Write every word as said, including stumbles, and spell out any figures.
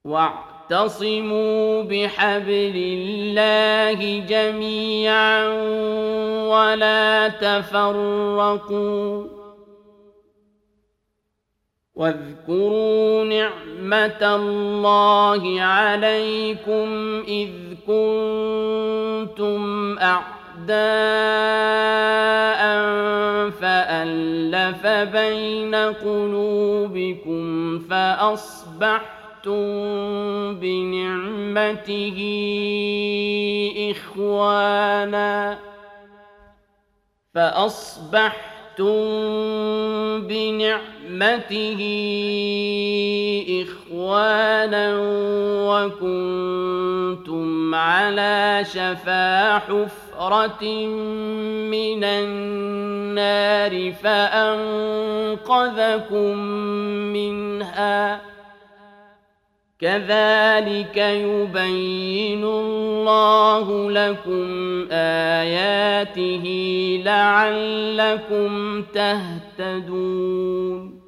واعتصموا بحبل الله جميعا ولا تفرقوا واذكروا نعمة الله عليكم إذ كنتم أعداء فألف بين قلوبكم فأصبحتم بنعمته إخوانا فأصبحتم بنعمته إخوانا وكنتم على شفا حفرة من النار فأنقذكم منها كذلك يبين الله لكم آياته لعلكم تهتدون